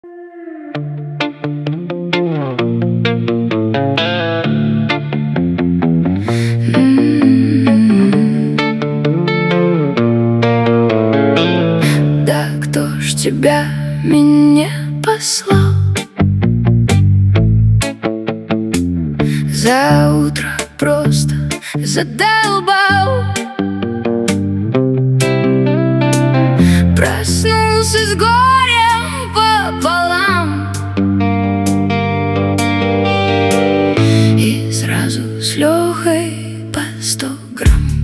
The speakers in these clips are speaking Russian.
Да кто ж тебя мне послал? За утро просто задолбал. Проснулся с горем пополам и сразу с Лехой по 100 грамм.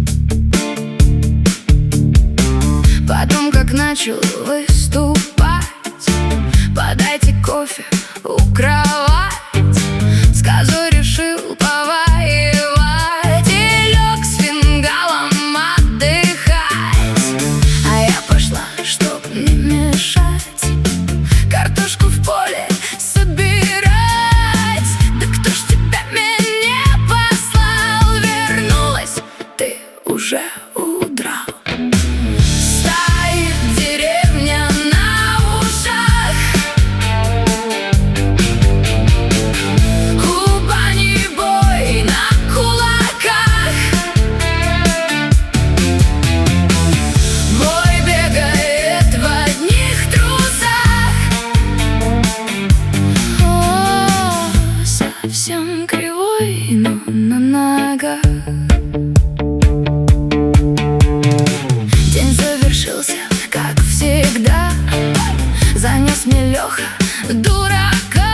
Потом как начал выступать: подайте кофе у кровать. С козой решил повоевать и лег с фингалом отдыхать. А я пошла, чтоб не мешать, картошку в поле собирать. Да кто ж тебя мне послал? Вернулась, ты уже удрал. Стоит деревня на ушах, у бани бой на кулаках. Бой бегает в одних трусах. О, совсем кривой, но на ногах. День завершился, как всегда. Занес мне Леха дурака.